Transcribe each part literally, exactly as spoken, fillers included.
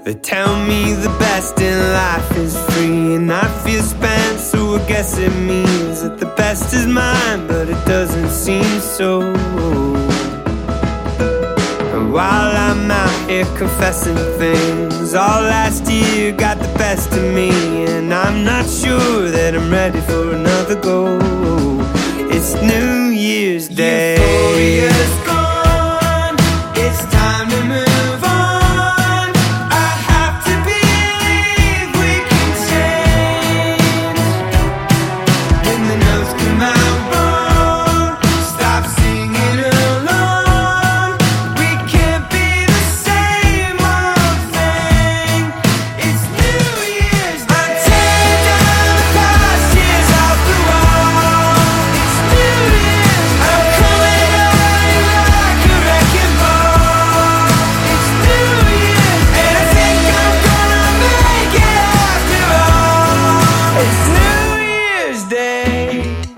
They tell me the best in life is free, and I feel spent, so I guess it means that the best is mine, but it doesn't seem so. And while I'm out here confessing things, all last year got the best of me, and I'm not sure that I'm ready for another go. It's New Year's Day. Euphoria's gone, it's time to move on. I have to believe we can change. When the notes come out wrong, stop singing along. We can't be the same old thing. It's New Year's Day. I'm tearing down the past years off the wall. It's New Year's. I'm coming at you like a wrecking ball. It's New Year's, and I think I'm gonna make it after all. It's New Year's Day.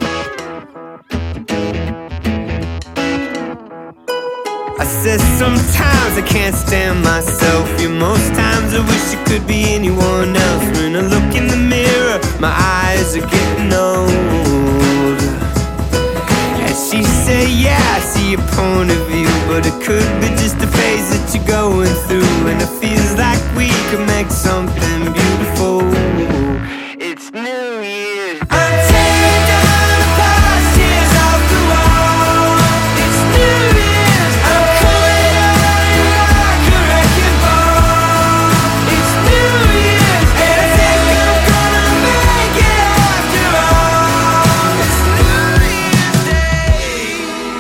I said sometimes I can't stand myself. Yeah, most times I wish it could be anyone else. When I look in the mirror, my eyes are getting old. And she said, yeah, I see your point of view, but it could be just a phase that you're going through. And it feels like we could make something beautiful. It's New Year's. I'm tearing down the past years off the wall. It's New Year's. I'm coming at you like a wrecking ball. It's New Year's, and I think I'm gonna make it after all. It's New Year's Day.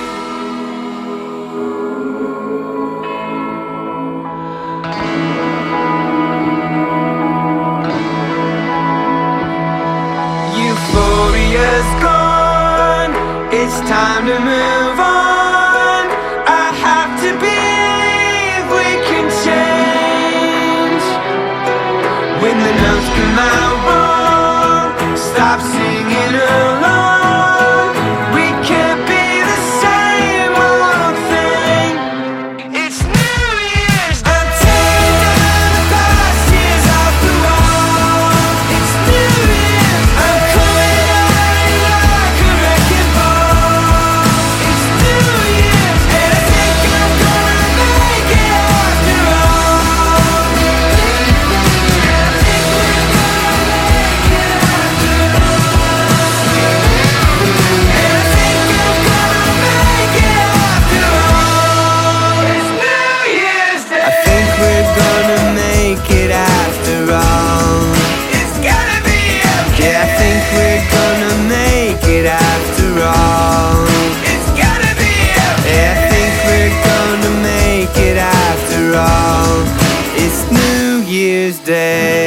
Euphoria's gone, it's time to move on. I have to believe we can change. When the notes come out wrong, stop singing along. We can't be the same old thing. It's New Year's. I'm tearing down the past years off the wall. It's New Year's. I'm coming at you like a wrecking ball. It's New Year's, and I think I'm gonna make it after all. And I think we're gonna make it after all. And I think I'm gonna make it after all. It's New Year's Day. I think we're gonna make it after all. It's gonna be okay. Yeah, I think we're gonna make it after all. It's gonna be okay. Yeah, I think we're gonna make it after all. It's New Year's Day.